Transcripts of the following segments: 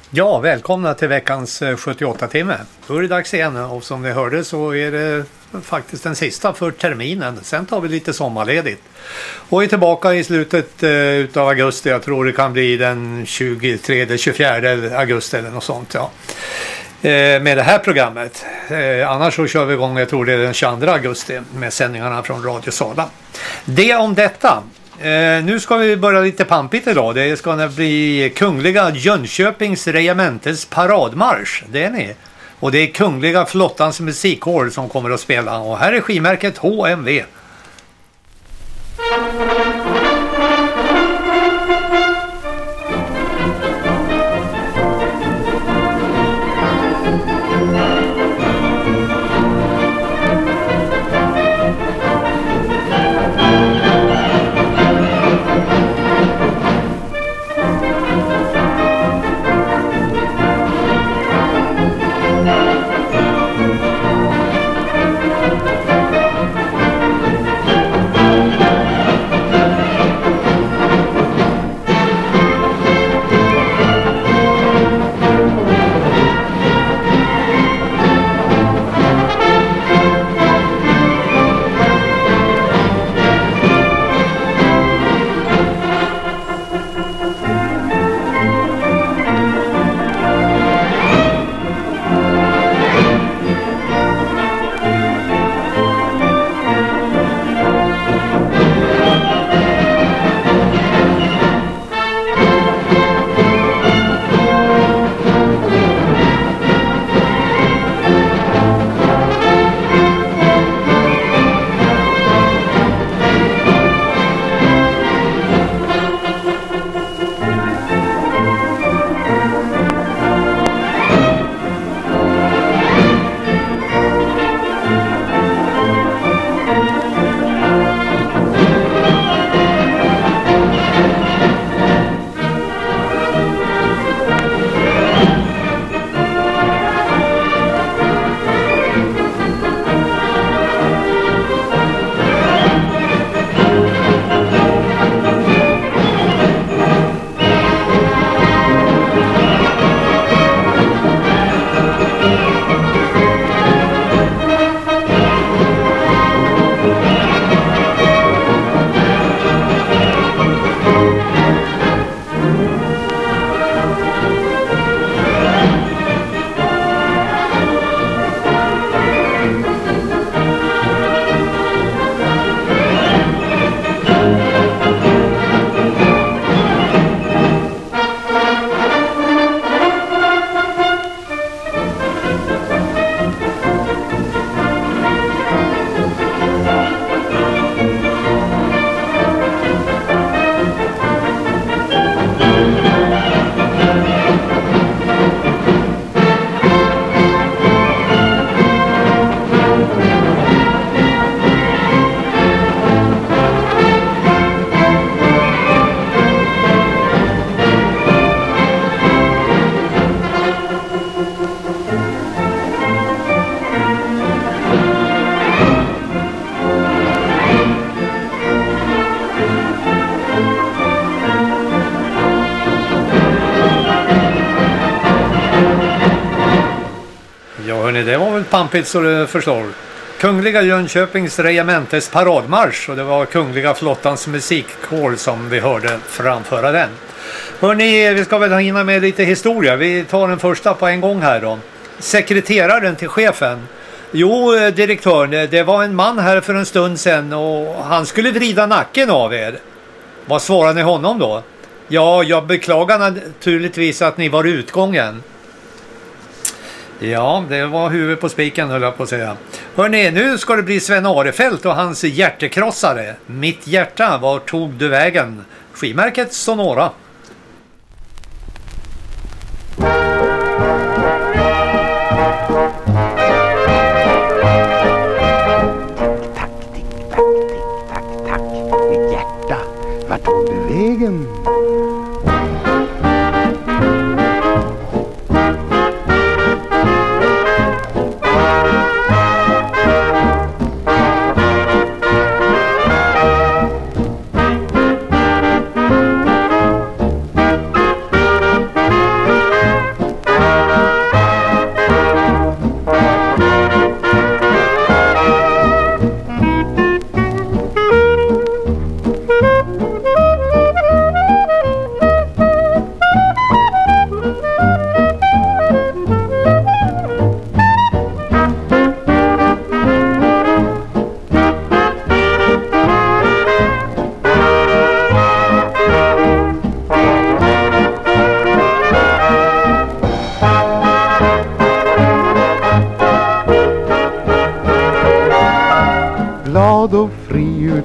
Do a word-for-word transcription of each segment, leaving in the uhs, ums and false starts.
Ja, välkomna till veckans sjuttioåtta-timme. Då är det dags igen och som ni hörde så är det faktiskt den sista för terminen. Sen tar vi lite sommarledigt. Och är tillbaka i slutet eh, utav augusti. Jag tror det kan bli den tjugotredje tjugofjärde augusti eller något sånt. Ja. Eh, med det här programmet. Eh, annars så kör vi igång, jag tror det är den tjugoandra augusti med sändningarna från Radio Sala. Det om detta. Eh, nu ska vi börja lite pampigt idag. Det ska bli Kungliga Jönköpings regementes paradmarsch. Det är ni. Och det är Kungliga flottans musikkår som kommer att spela. Och här är skimärket H M V. Det var väl pampigt så det förstår. Kungliga Jönköpings regementes paradmarsch och det var Kungliga flottans musikkår som vi hörde framföra den. Hörrni, vi ska väl hinna med lite historia. Vi tar den första på en gång här då. Sekreteraren till chefen. Jo, direktör, det var en man här för en stund sedan och han skulle vrida nacken av er. Vad svarar ni honom då? Ja, jag beklagar naturligtvis att ni var utgången. Ja, det var huvudet på spiken höll jag på att säga. Hörrni, nu ska det bli Sven Arefelt och hans hjärtekrossare. Mitt hjärta, var tog du vägen? Skimärket Sonora. Tack, tick, tack, tick, tack, tack. Mitt hjärta, var tog du vägen?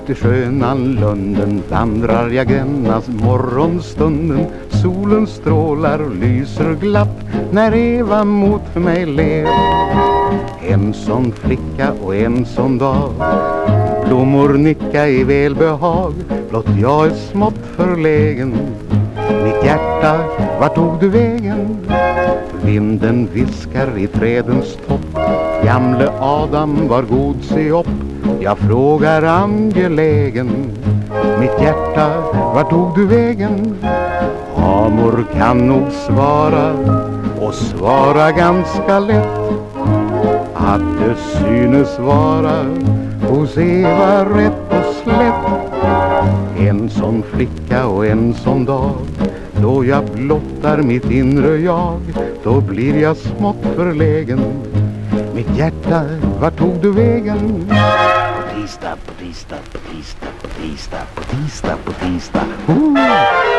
Ut i sköna lunden vandrar jag genast morgonstunden. Solen strålar och lyser glatt när Eva mot mig ler. En sån flicka och en sån dag, blommor nicka i välbehag. Blott jag är smått förlägen. Mitt hjärta, vart tog du vägen? Vinden viskar i trädens topp. Gamle Adam var god, se upp. Jag frågar angelägen. Mitt hjärta, vart tog du vägen? Amor kan nog svara, och svara ganska lätt, att det synes vara hos Eva rätt och slätt. En sån flicka och en sån dag, då jag blottar mitt inre jag, då blir jag smått förlägen. Mitt hjärta, vart tog du vägen? På tisdag, på tisdag, på tisdag, på tisdag, på tisdag, på tisdag. Uh!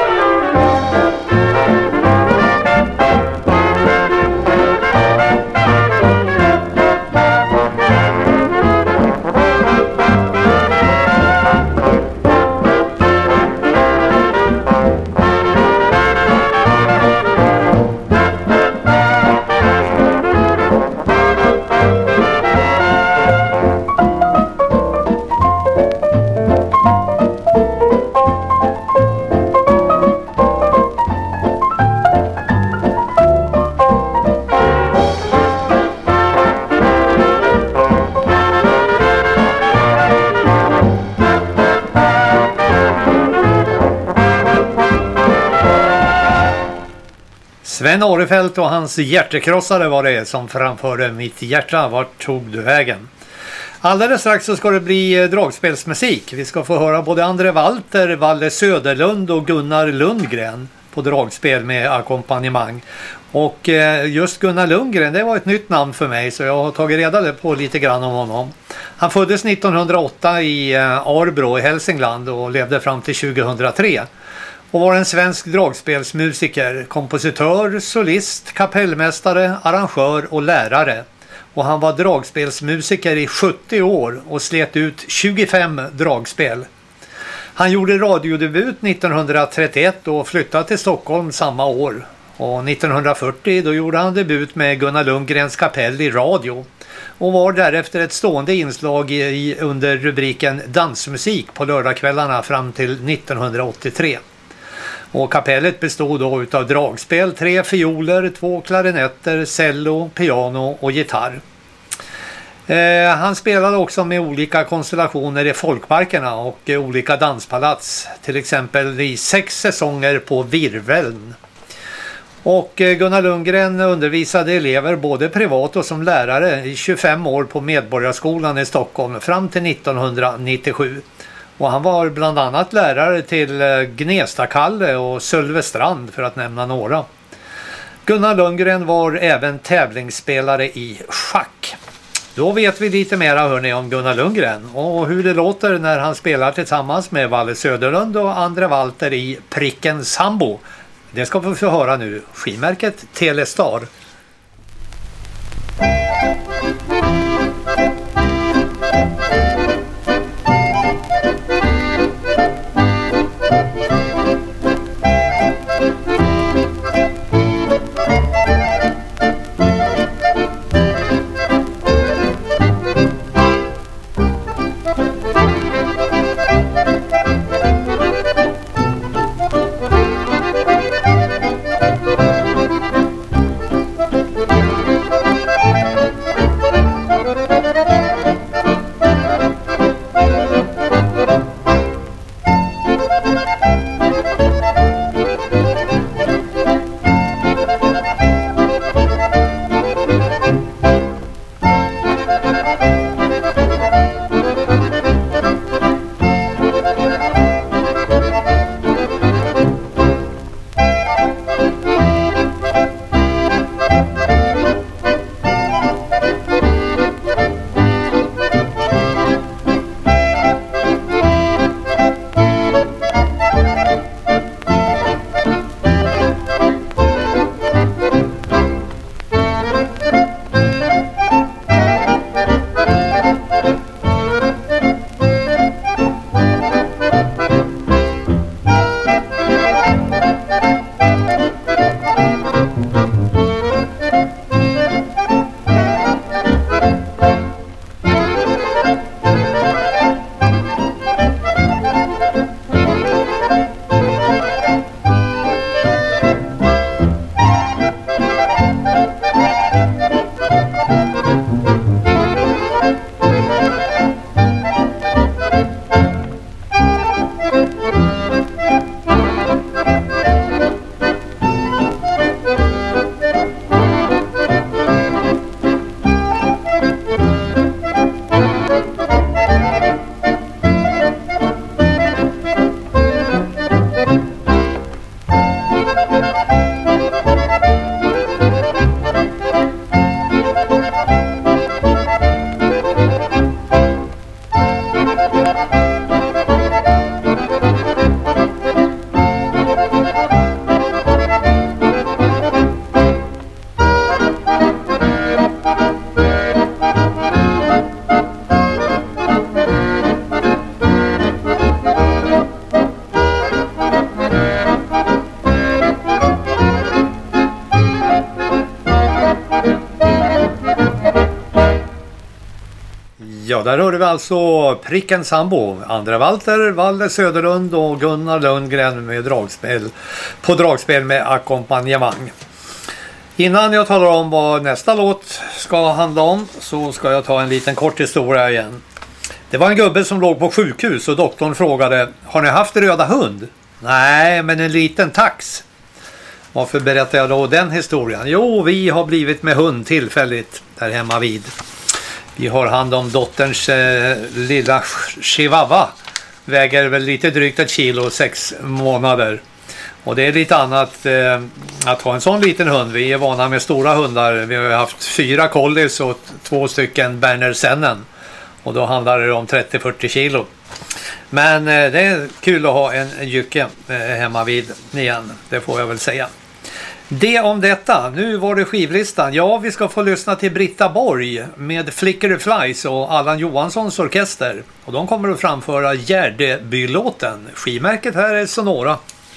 Sven Orefelt och hans hjärtekrossare var det som framförde Mitt hjärta, vart tog du vägen? Alldeles strax så ska det bli dragspelsmusik. Vi ska få höra både Andre Walter, Valle Söderlund och Gunnar Lundgren på dragspel med ackompanjemang. Och just Gunnar Lundgren, det var ett nytt namn för mig, så jag har tagit reda på lite grann om honom. Han föddes nittonhundraåtta i Arbro i Hälsingland och levde fram till tjugohundratre. Och var en svensk dragspelsmusiker, kompositör, solist, kapellmästare, arrangör och lärare. Och han var dragspelsmusiker i sjuttio år och slet ut tjugofem dragspel. Han gjorde radiodebut nittonhundratrettioett och flyttade till Stockholm samma år. Och nittonhundrafyrtio då gjorde han debut med Gunnar Lundgrens kapell i radio. Och var därefter ett stående inslag i, under rubriken dansmusik på lördagskvällarna fram till nittonhundraåttiotre. Och kapellet bestod då utav dragspel, tre fioler, två klarinetter, cello, piano och gitarr. Eh, han spelade också med olika konstellationer i folkparkerna och eh, olika danspalats. Till exempel i sex säsonger på Virveln. Och eh, Gunnar Lundgren undervisade elever både privat och som lärare i tjugofem år på Medborgarskolan i Stockholm fram till nittonhundranittiosju. Och han var bland annat lärare till Gnesta-Kalle och Sölvestrand för att nämna några. Gunnar Lundgren var även tävlingsspelare i schack. Då vet vi lite mer hörni om Gunnar Lundgren och hur det låter när han spelar tillsammans med Valle Söderlund och Andre Walter i Pricken Sambo. Det ska vi få höra nu. Skimärket Telestar. Ja, där hörde vi alltså Pricken Sambo, Andra Walter, Valle Söderlund och Gunnar Lundgren med dragspel, på dragspel med ackompanjemang. Innan jag talar om vad nästa låt ska handla om så ska jag ta en liten kort historia igen. Det var en gubbe som låg på sjukhus och doktorn frågade: har ni haft röda hund? Nej, men en liten tax. Varför berättar jag då den historien? Jo, vi har blivit med hund tillfälligt där hemma vid. Vi har hand om dotterns eh, lilla chihuahua. Väger väl lite drygt ett kilo, sex månader. Och det är lite annat eh, att ha en sån liten hund. Vi är vana med stora hundar. Vi har haft fyra collies och två stycken Berner Sennen. Och då handlar det om trettio till fyrtio kilo. Men eh, det är kul att ha en jycke eh, hemma vid igen. Det får jag väl säga. Det om detta. Nu var det skivlistan. Ja, vi ska få lyssna till Britta Borg med Flicker Flies och Allan Johanssons orkester. Och de kommer att framföra Gärdebylåten. Skivmärket här är Sonora.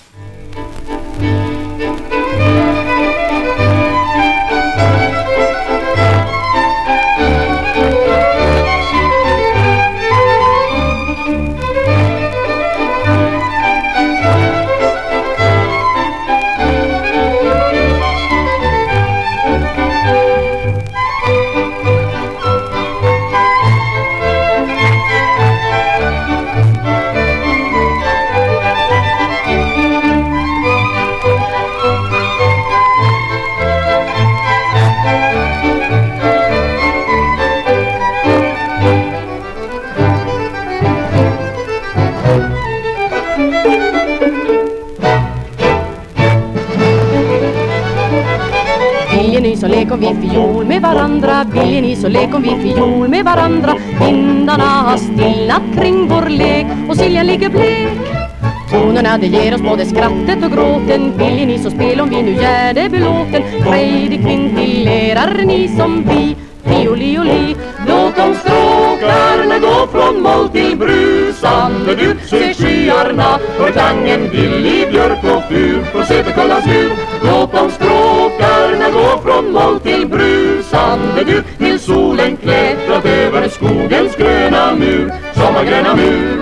Så lek om vi fiol med varandra, vill ni så lek om vi fiol med varandra. Vindarna har stillnat kring vår lek och Siljan ligger blek. Tonerna det ger oss både skrattet och gråten. Vill ni så spel om vi nu Gärdebylåten. Frejdig kvintillerar ni som vi, fioli och li. Låt de stråkarna gå från moll till brusande du. Se skyarna för klangen billig björk och fur. Och se kollas hur. Låt de stråkarna gå från moll till brusande du. Till solen klättrat över skogens gröna mur. Sommargröna mur.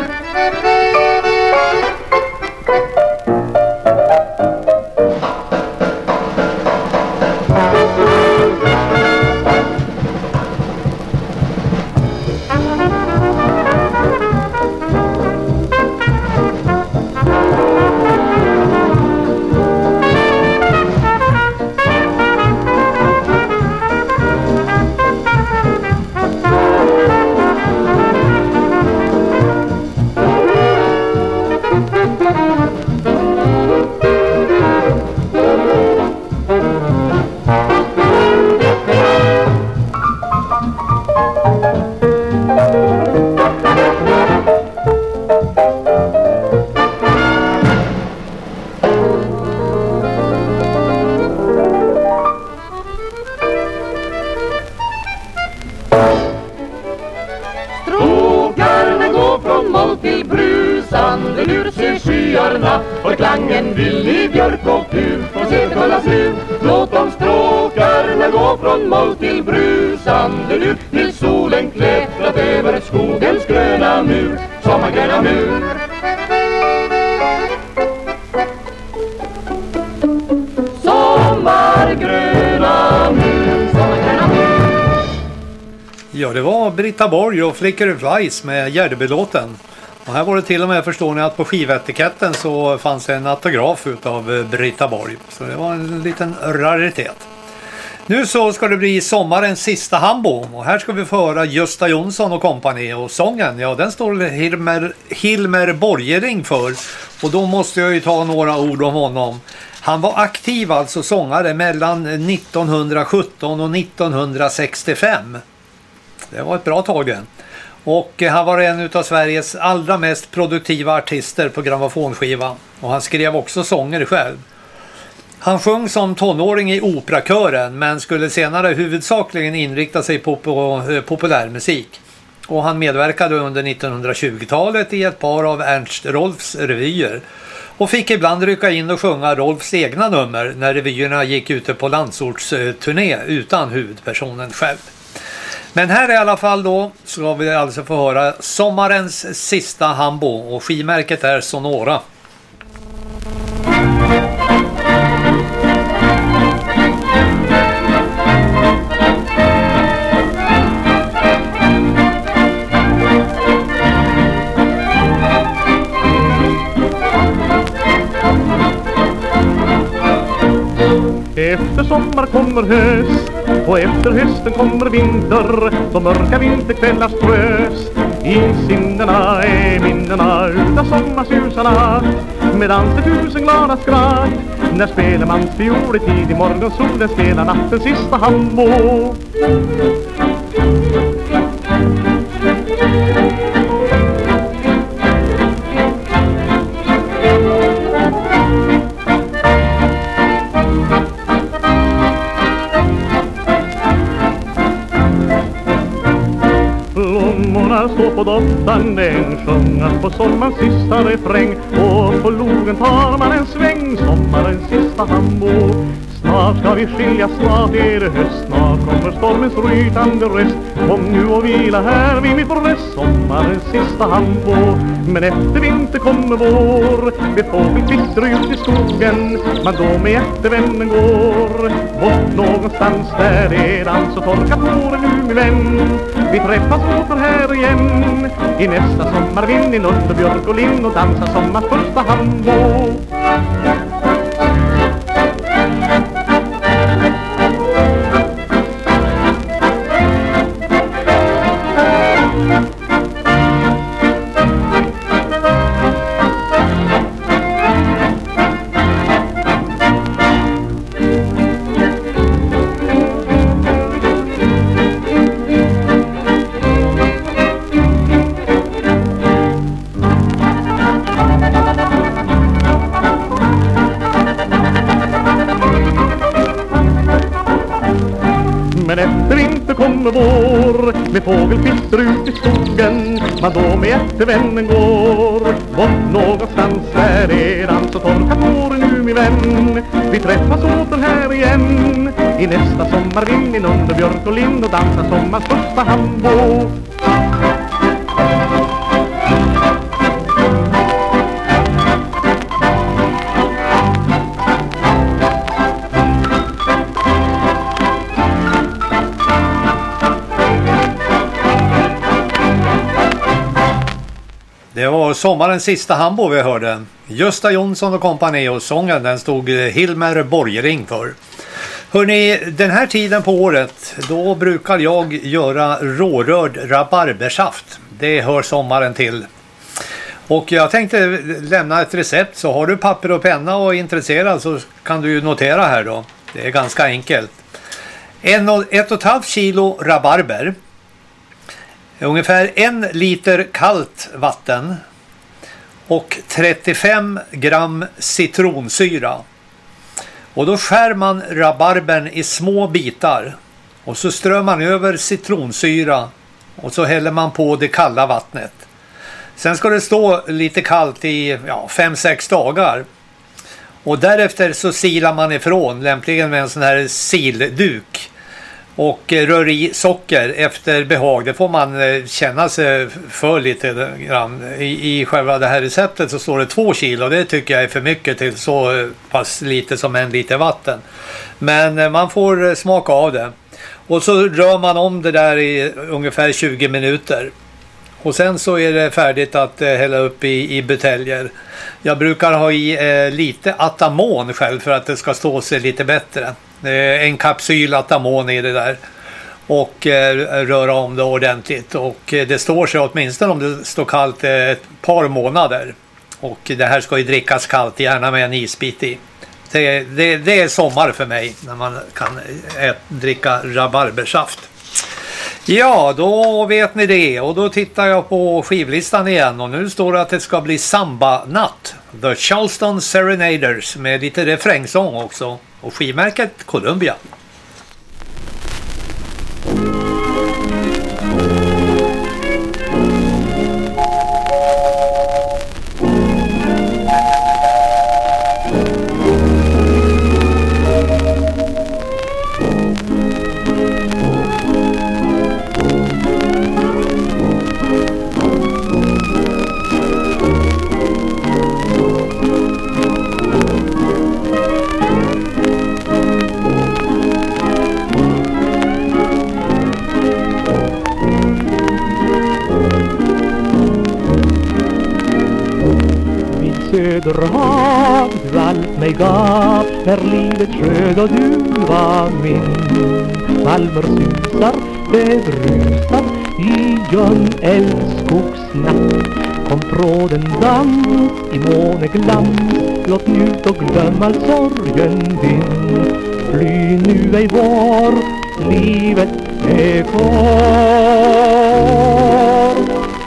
Ja, det var Britta Borg och Flicker Flies med Gärdebylåten. Och här var det till och med, förstår ni, att på skivetiketten så fanns en autograf utav Britta Borg. Så det var en liten raritet. Nu så ska det bli sommarens sista hambo. Och här ska vi få höra Gösta Jonsson och kompani. Och sången, ja, den står Hilmer, Hilmer Borgering för. Och då måste jag ju ta några ord om honom. Han var aktiv, alltså sångare, mellan nittonhundrasjutton och nittonhundrasextiofem. Det var ett bra tag det. Och han var en av Sveriges allra mest produktiva artister på grammofonskiva. Och han skrev också sånger själv. Han sjöng som tonåring i operakören men skulle senare huvudsakligen inrikta sig på, på populärmusik. Och han medverkade under nittonhundratjugotalet i ett par av Ernst Rolfs revyer. Och fick ibland rycka in och sjunga Rolfs egna nummer när revyerna gick ute på landsortsturné utan huvudpersonen själv. Men här i alla fall då ska vi alltså få höra sommarens sista hambo och skivmärket är Sonora. Efter sommar kommer höst och efter hösten kommer vinter. De mörka vinterkvällars tröst i sinnena är minnena utav sommarsusarna. Medan det tusen glada skratt när spelar man fiol i tid i morgonsolen spelar nattens sista hambo. Står på doftan den sjungas på sommarens sista refräng. Och på logen tar man en sväng, sommarens sista hambo. Snart ska vi skilja, snart är det höst. Snart kommer stormens rytande röst. Kom nu och vila här vid mitt bröst, sommarens sista hambo. Men efter vinter kommer vår, med fågelkvitter ut i skogen. Man då med hjärtevännen går bort någonstans där det är dans och torkat våren nu min vän. Vi träffas åter här igen i nästa sommarvind i Lund och björk och lind och dansar sommars första hambo. Men efter vinter kommer vår, med fågelkvitter ut i skogen. Man då med hjärtevännen går bort någonstans där är dans och torkat våren nu min vän. Vi träffas åter här igen i nästa sommarvind i Lund och björk och lind och dansar sommars första hambo. Det var sommarens sista hambo vi hörde. Gösta Jonsson och kompani och sången den stod Hilmer Borgering för. Hörrni, den här tiden på året då brukar jag göra rårörd rabarbersaft. Det hör sommaren till. Och jag tänkte lämna ett recept, så har du papper och penna och är intresserad så kan du ju notera här då. Det är ganska enkelt. En och, ett och ett halvt kilo rabarber. Ungefär en liter kallt vatten och trettiofem gram citronsyra. Och då skär man rabarbern i små bitar och så strör man över citronsyra och så häller man på det kalla vattnet. Sen ska det stå lite kallt i ja, fem sex dagar. Och därefter så silar man ifrån, lämpligen med en sån här silduk. Och rör i socker efter behag. Det får man känna sig för lite grann. I, I själva det här receptet så står det två kilo. Det tycker jag är för mycket till så pass lite som en liter vatten. Men man får smaka av det. Och så rör man om det där i ungefär tjugo minuter. Och sen så är det färdigt att eh, hälla upp i, i buteljer. Jag brukar ha i eh, lite atamon själv för att det ska stå sig lite bättre. Eh, en kapsyl atamon i det där. Och eh, röra om det ordentligt. Och eh, det står sig åtminstone om det står kallt eh, ett par månader. Och det här ska ju drickas kallt, gärna med en isbit i. Det, det, det är sommar för mig när man kan ät, dricka rabarbersaft. Ja, då vet ni det. Och då tittar jag på skivlistan igen. Och nu står det att det ska bli samba-natt. The Charleston Serenaders med lite refrängsång också. Och skivmärket Columbia. söderhav du allt mig gav, när livet sköd och du var min. Palmer susar, bebrusar i John Älvskogsnatt. Kom tråden dans i måneglans, låt njut och glöm all sorgen din. Fly nu ej var, livet är kvar.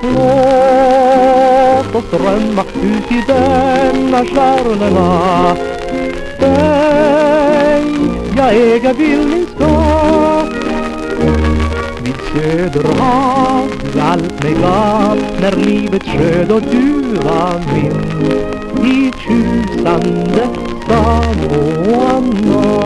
Låt oss drömma ut i denna stjärnorna. Dig jag äga vill min stad. Vid söderhav du allt mig gav, när livet sköd och du var min. I tjusande Samoa.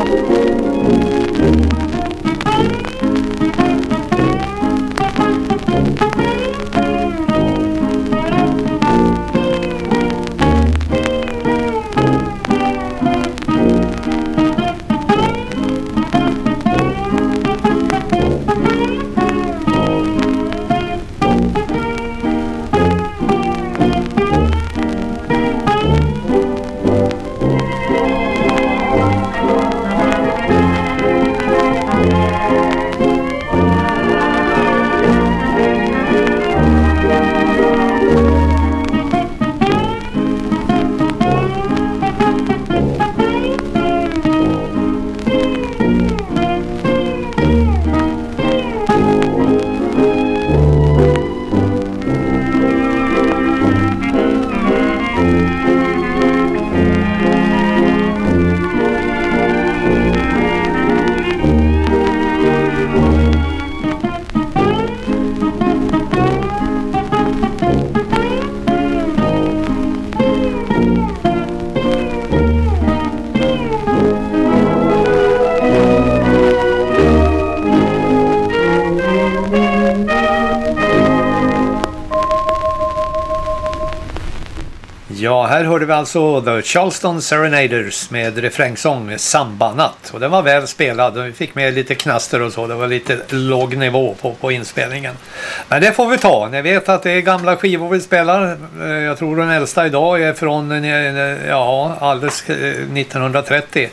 Ja, här hörde vi alltså The Charleston Serenaders med refrängsång Sambanatt. Och den var väl spelad och vi fick med lite knaster och så. Det var lite låg nivå på, på inspelningen. Men det får vi ta. Ni vet att det är gamla skivor vi spelar. Jag tror den äldsta idag är från ja, alldeles nittonhundratrettio.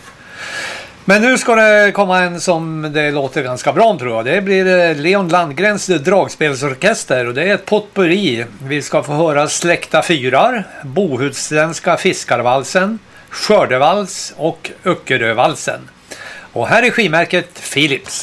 Men nu ska det komma en som det låter ganska bra tror jag. Det blir Leon Landgrens dragspelsorkester och det är ett potpourri. Vi ska få höra Släkta fyrar, Bohuslänska fiskarvalsen, Skördevals och Öckerövalsen. Och här är skivmärket Philips.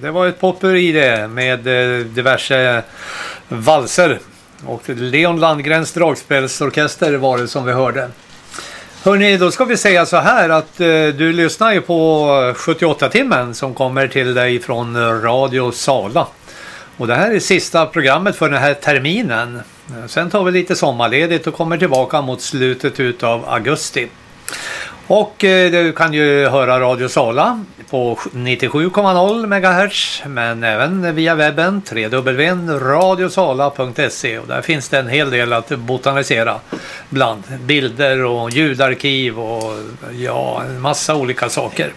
det var ett potpurri det med eh, diverse valser. Och Leon Landgrens dragspelsorkester var det som vi hörde. Hörrni, då ska vi säga så här att eh, du lyssnar ju på sjuttioåtta-timmen som kommer till dig från Radio Sala. Och det här är sista programmet för den här terminen. Sen tar vi lite sommarledigt och kommer tillbaka mot slutet utav augusti. Och eh, du kan ju höra Radio Sala på nittiosju komma noll megahertz, men även via webben w w w punkt radiosala punkt se, och där finns det en hel del att botanisera bland bilder och ljudarkiv och ja, en massa olika saker.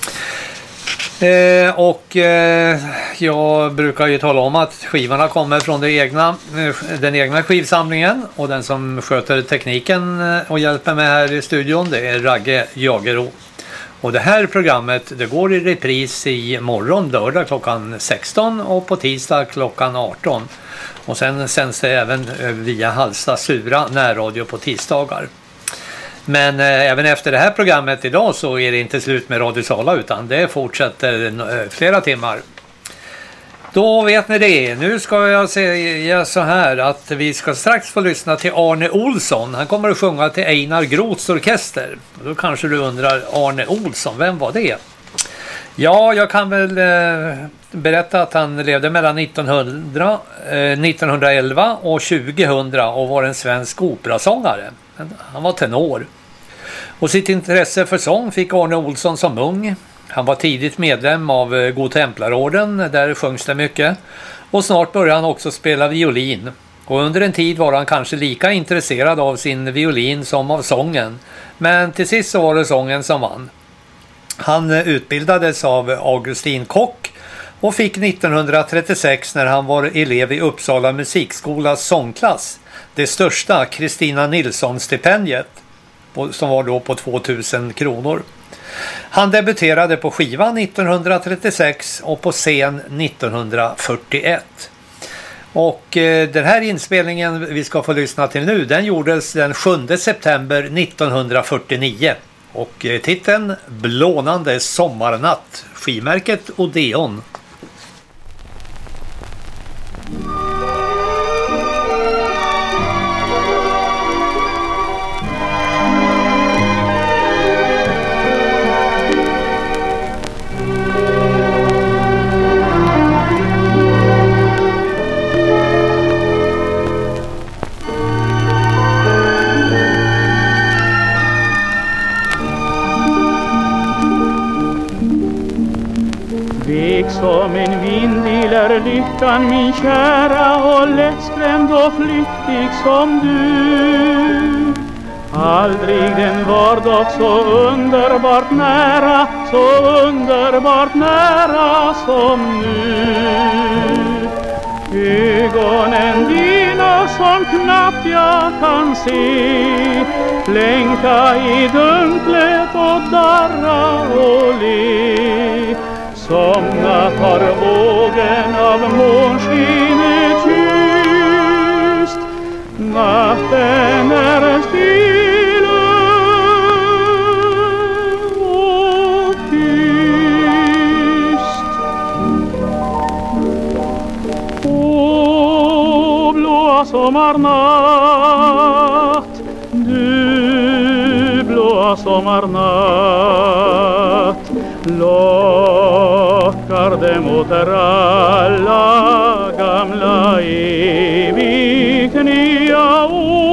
Eh, och eh, jag brukar ju tala om att skivorna kommer från det egna, den egna skivsamlingen, och den som sköter tekniken och hjälper mig här i studion, det är Ragge Jagero. Och det här programmet, det går i repris i morgon lördag klockan sexton och på tisdag klockan arton. Och sen sänds det även via Halsta Sura närradio på tisdagar. Men eh, även efter det här programmet idag så är det inte slut med Radio Sala, utan det fortsätter eh, flera timmar. Då vet ni det. Nu ska jag säga så här att vi ska strax få lyssna till Arne Olsson. Han kommer att sjunga till Einar Groths orkester. Och då kanske du undrar, Arne Olsson, vem var det? Ja, jag kan väl eh, berätta att han levde mellan nittonhundra, eh, nittonhundraelva och tjugohundra och var en svensk operasångare. Han var tenor. Och sitt intresse för sång fick Arne Olsson som ung. Han var tidigt medlem av Godtemplarorden, där sjöngs det mycket. Och snart började han också spela violin. Och under en tid var han kanske lika intresserad av sin violin som av sången. Men till sist så var det sången som vann. Han utbildades av Augustin Kock och fick nittonhundratrettiosex, när han var elev i Uppsala musikskolas sångklass, det största Kristina Nilsson-stipendiet, som var då på tvåtusen kronor. Han debuterade på skiva nittonhundratrettiosex och på scen nittonhundrafyrtioett. Och eh, den här inspelningen vi ska få lyssna till nu, den gjordes den sjunde september nittonhundrafyrtionio. Och eh, titeln Blånande sommarnatt, skivmärket Odeon. Som en vindil är lyckan min kära, och lättskrämd och flyktig som du. Aldrig den var dock så underbart nära, så underbart nära som nu. Ögonen dina som knappt jag kan se, blänka i dunklet och darra och le. Somna tar vågen av månskenet tyst, natten är stilla och tyst. Åh, blåa sommarnatt, du blåa sommarnatt, lockar det mot alla gamla evigt nya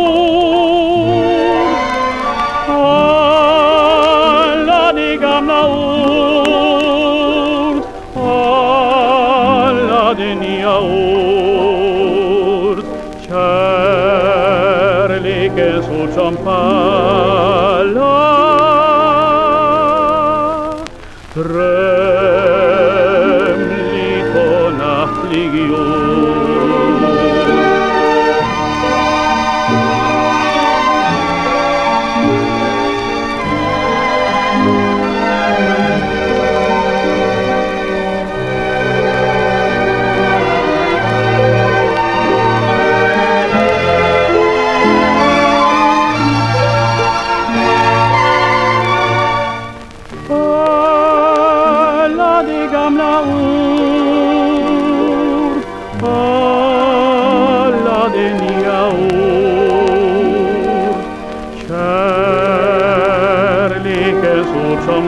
ord. Alla de gamla ord, alla de nya ord. Kärlekens ord som pallar, drömligt och nattlig jord.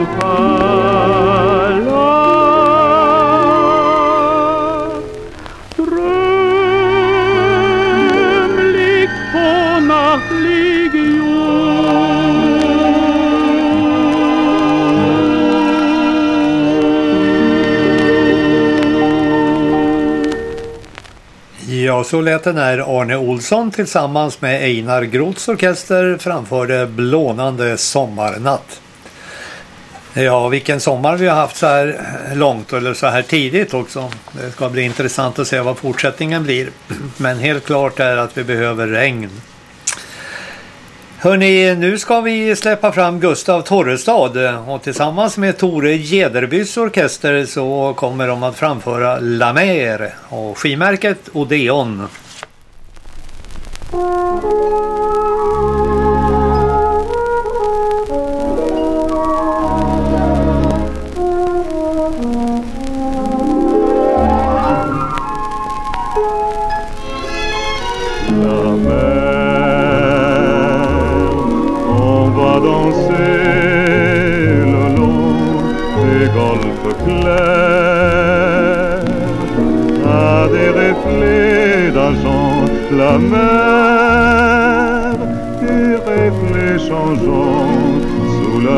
Uppsala. Drömligt på nattlig Ja, så lät det när Arne Olsson tillsammans med Einar Groths orkester framförde Blånande sommarnatt. Ja, vilken sommar vi har haft så här långt eller så här tidigt också. Det ska bli intressant att se vad fortsättningen blir. Men helt klart är att vi behöver regn. Hörrni, nu ska vi släppa fram Gustav Torrestad och tillsammans med Tore Gederbys orkester så kommer de att framföra La Mer och skivmärket Odeon. La mer, des reflets changeants sous la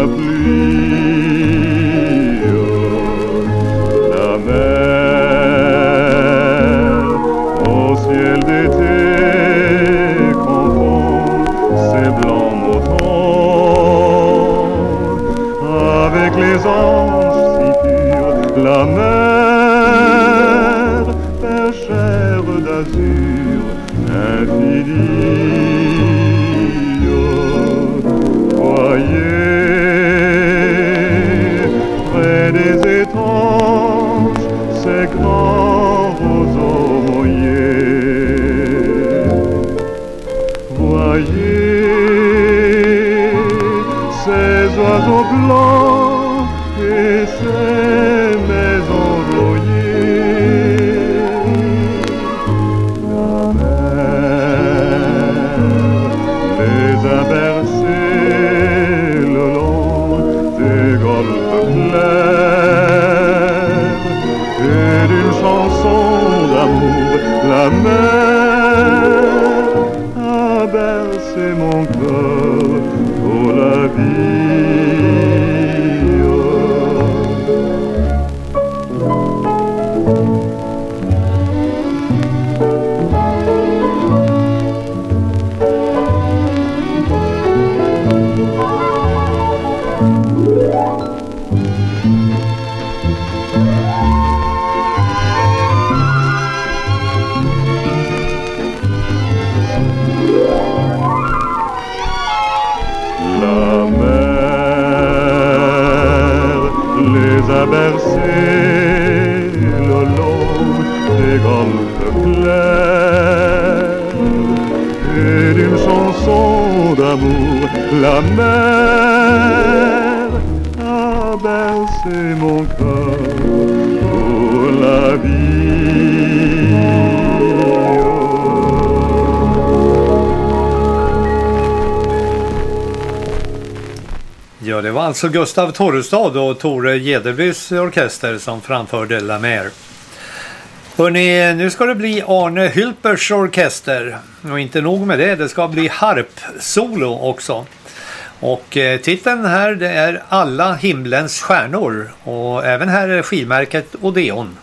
pluie. La mer, au ciel d'été, confond ses blancs moutons avec les anges si purs. La mer, bergère d'azur infini, voyez près des étanges ces grands roseaux mouillés, voyez ces oiseaux blancs et ces maisons rouillées. A bercé le long des golfes clairs et d'une chanson d'amour. La mer a bercé mon cœur pour la vie. A bercé le long des golfes clairs et d'une chanson d'amour. La mer a bercé mon cœur pour la vie. Ja, det var alltså Gustav Torrestad och Tore Gederbys orkester som framförde La Mer. Hörrni, nu ska det bli Arne Hylpers orkester. Och inte nog med det, det ska bli harp-solo också. Och eh, titeln här, det är Alla himlens stjärnor. Och även här är skivmärket Odeon.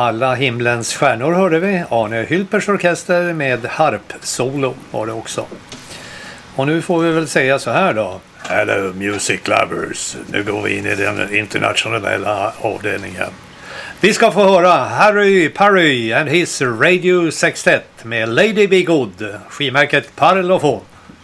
Alla himlens stjärnor hörde vi. Arne Hylpers orkester med harpsolo var det också. Och nu får vi väl säga så här då. Hello music lovers. Nu går vi in i den internationella avdelningen. Vi ska få höra Harry Parry and his Radio Sextet med Lady Be Good, skivmärket Parlophone.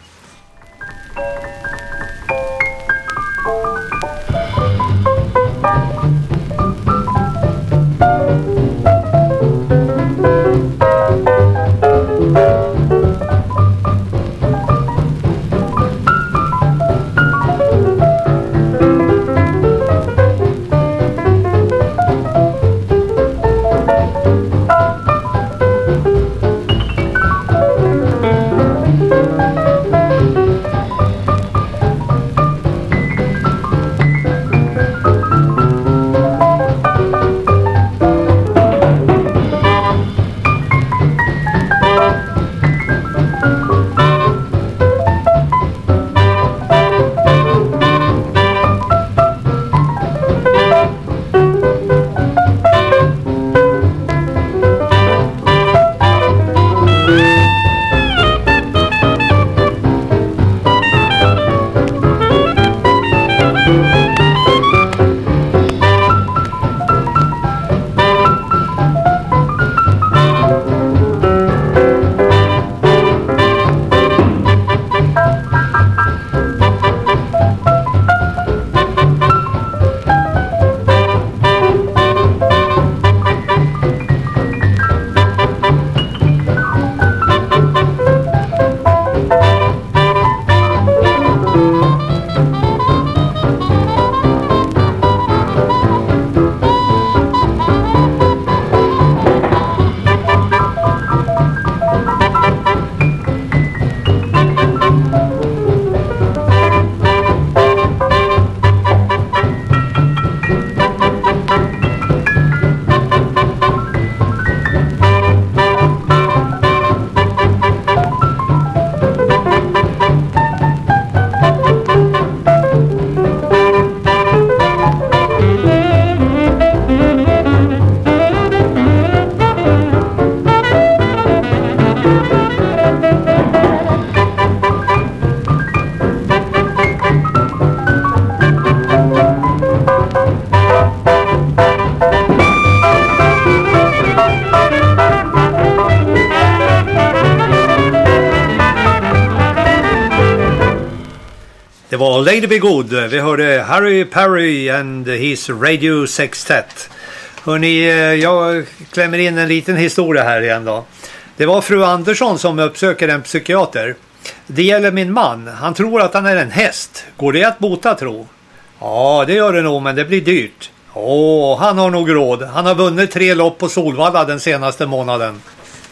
Det var Lady Be Good. Vi hörde Harry Parry and his Radio Sextet. Hörrni, jag klämmer in en liten historia här igen då. Det var fru Andersson som uppsöker en psykiater. Det gäller min man. Han tror att han är en häst. Går det att bota, tro? Ja, det gör det nog, men det blir dyrt. Åh, han har nog råd. Han har vunnit tre lopp på Solvalla den senaste månaden.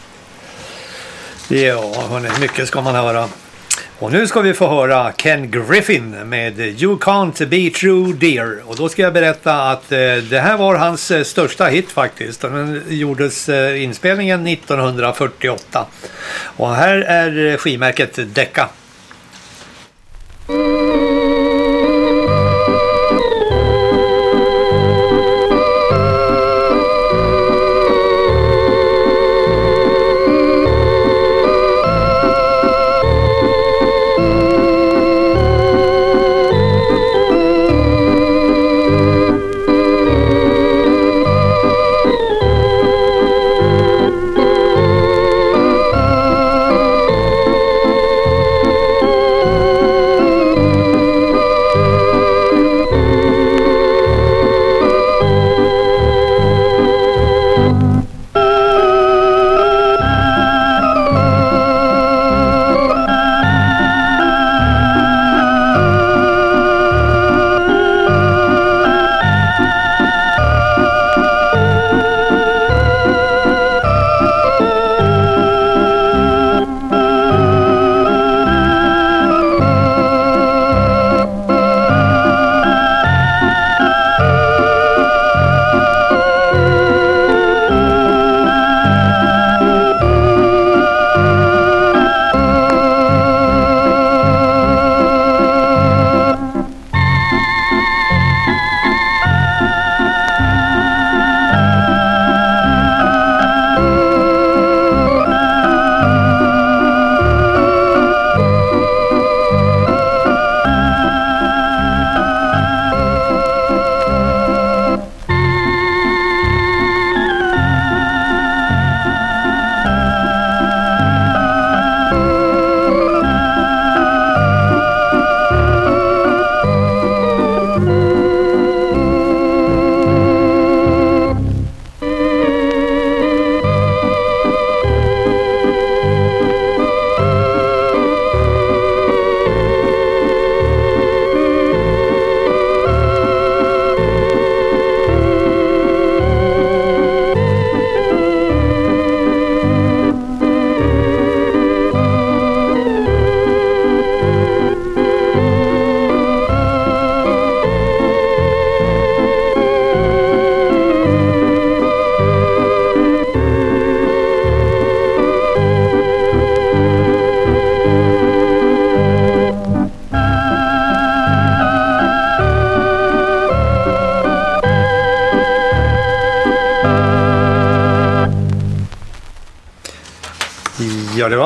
Ja, hörni, mycket ska man höra. Och nu ska vi få höra Ken Griffin med You Can't Be True Dear. Och då ska jag berätta att eh, det här var hans eh, största hit faktiskt. Den gjordes eh, inspelningen nittonhundrafyrtioåtta. Och här är skivmärket Decca.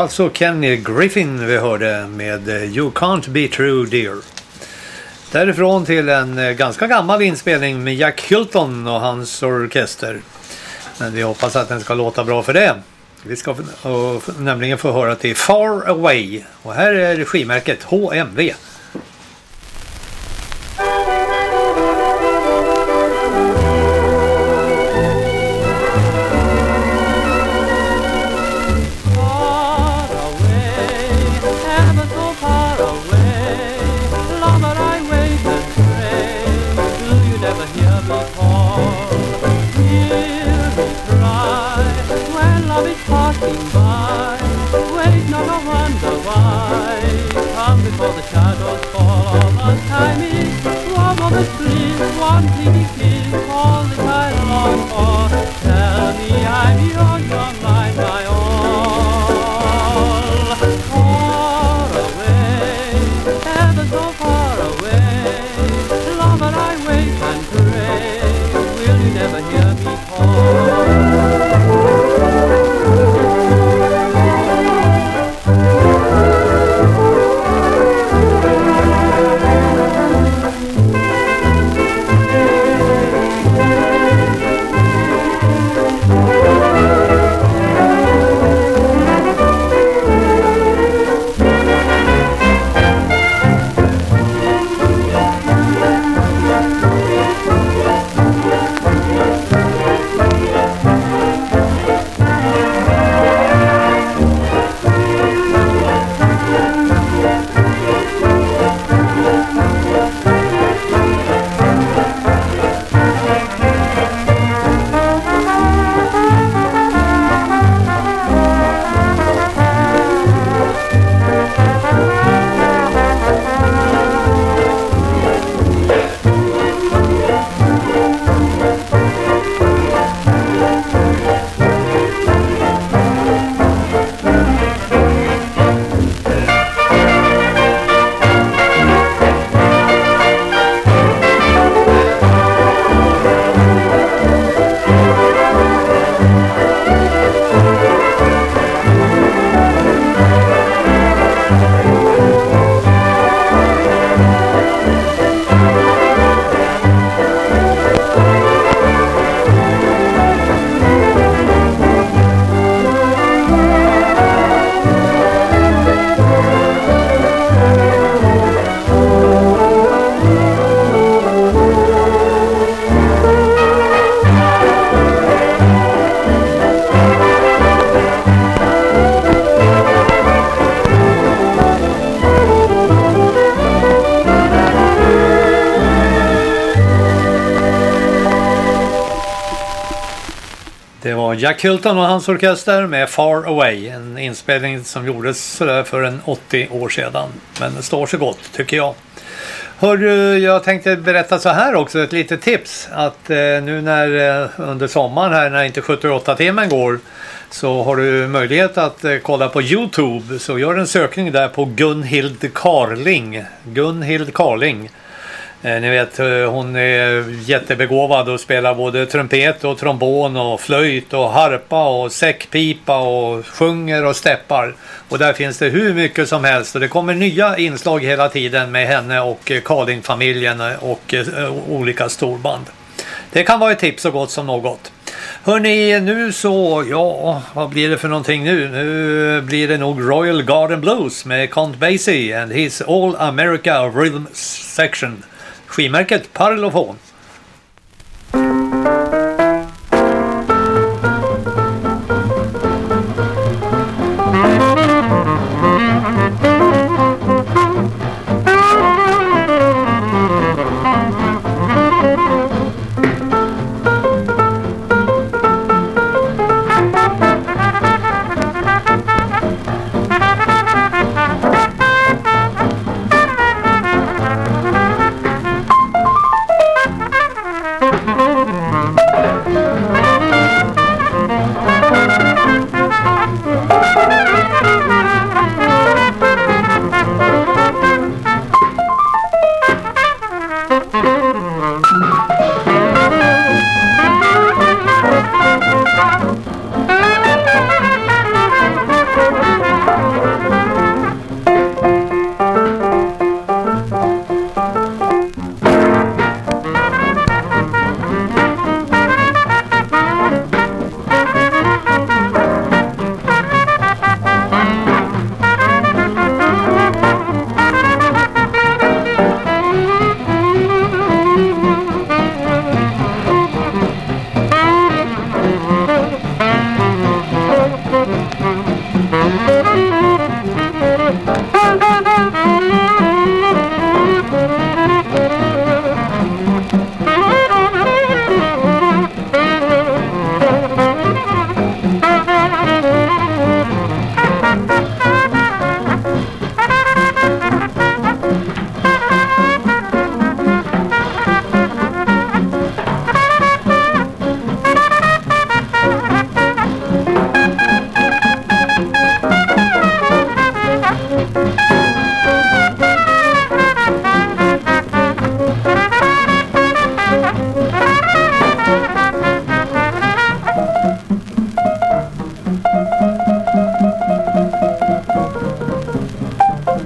alltså Kenny Griffin vi hörde med You Can't Be True Dear. Därifrån till en ganska gammal inspelning med Jack Hylton och hans orkester. Men vi hoppas att den ska låta bra för det. Vi ska uh, nämligen få höra till Far Away. Och här är regimärket H M V. One thing is all that I long for. Tell me I'm yours, you're mine, my all. Far away, ever so far away, lover, I wait and pray. Will you never hear me call? Jack Hylton och hans orkester med Far Away. En inspelning som gjordes för en åttio år sedan. Men det står så gott tycker jag. Hörru, jag tänkte berätta så här också. Ett litet tips. Att eh, nu när eh, under sommaren här när inte sjuttioåtta timmen går. Så har du möjlighet att eh, kolla på YouTube. Så gör en sökning där på Gunhild Carling. Gunhild Carling. Eh, ni vet, hon är jättebegåvad och spelar både trumpet och trombon och flöjt och harpa och säckpipa och sjunger och steppar. Och där finns det hur mycket som helst och det kommer nya inslag hela tiden med henne och Carling-familjen och eh, olika storband. Det kan vara ett tips så gott som något. Hörrni, nu så, ja, vad blir det för någonting nu? Nu blir det nog Royal Garden Blues med Count Basie and his All America Rhythm Section. Skimärket Parlophone.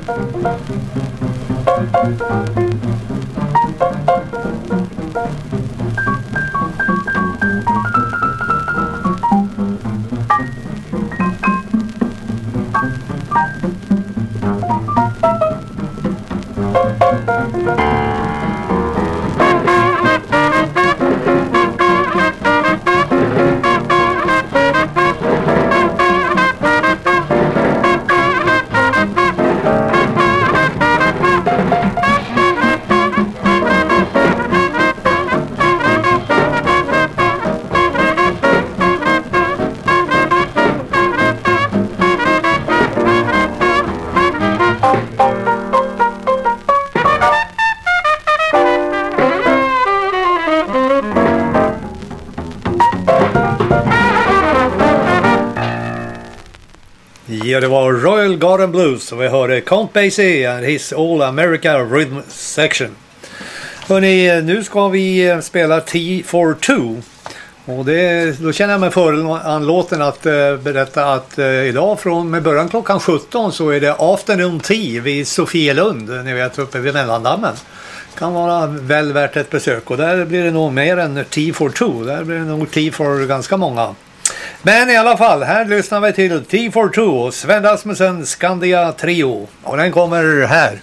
Ja, det var Royal Garden Blues och vi hörde Count Basie and his All America Rhythm Section. Hörrni, nu ska vi spela T for two. Och det, då känner jag mig föranlåten att uh, berätta att uh, idag från med början klockan sjutton så är det Afternoon Tea vid Sofielund, ni vet, uppe vid Mellandammen. Kan vara väl värt ett besök och där blir det nog mer än T for two, där blir det nog T för ganska många. Men i alla fall, här lyssnar vi till T for two och Sven Rasmussen Skandia Trio. Och den kommer här.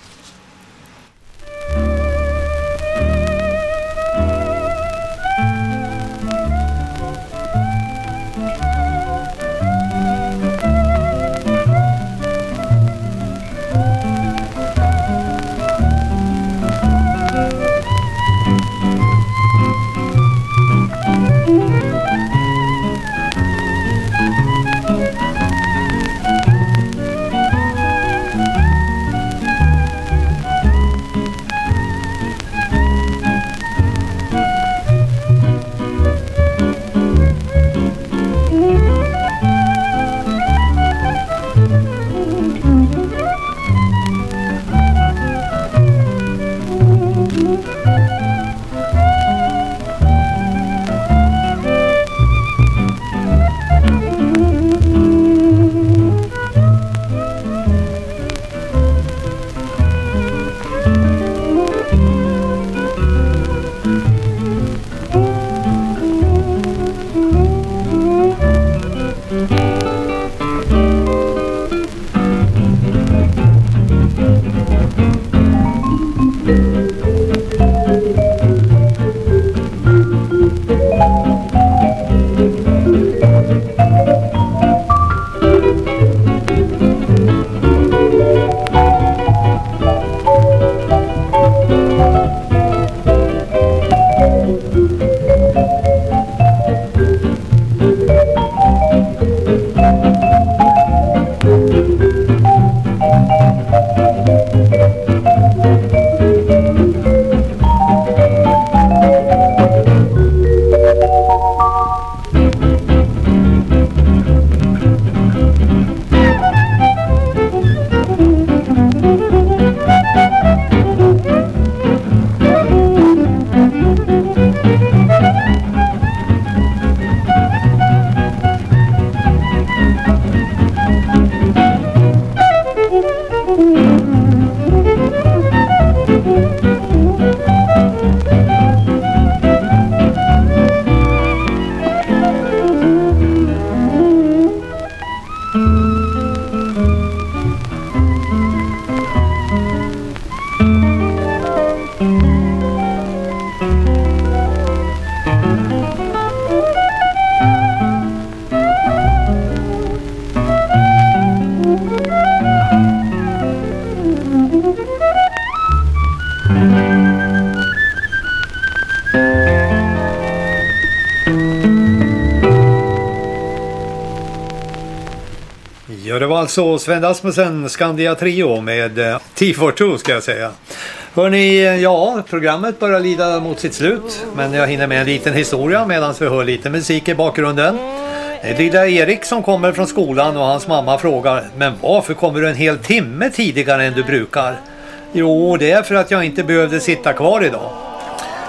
Ja, det var alltså Sven Rasmussen Skandia Trio med eh, T for two ska jag säga. Hörrni, ja, programmet börjar lida mot sitt slut, men jag hinner med en liten historia medan vi hör lite musik i bakgrunden. Det är lilla Erik som kommer från skolan och hans mamma frågar: men varför kommer du en hel timme tidigare än du brukar? Jo, det är för att jag inte behövde sitta kvar idag.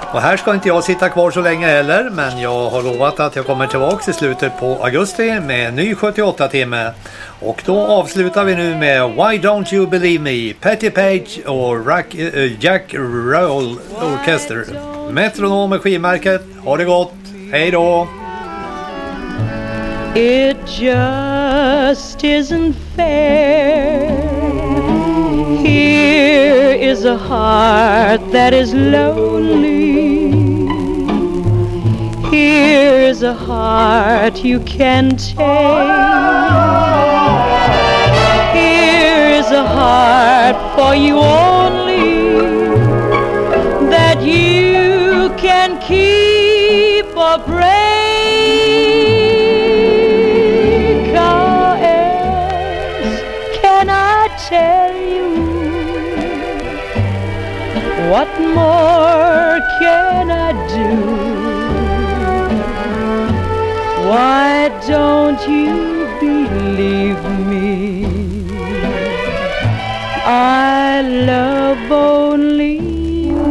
Och här ska inte jag sitta kvar så länge heller, men jag har lovat att jag kommer tillbaka i slutet på augusti med en ny sjuttioåtta-timme. Och då avslutar vi nu med Why Don't You Believe Me, Patti Page och Rack, äh, Jack Roll Orchester. Metronom med skivmärket. Ha det gott, hej då! It just isn't fair. Here is a heart that is lonely. Here is a heart you can take. Here is a heart for you only, that you can keep or break. How else can I tell you? What more can I do? Why don't you believe me? I love only you.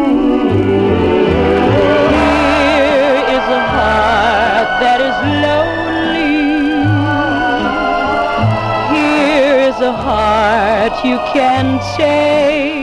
Here is a heart that is lonely. Here is a heart you can take.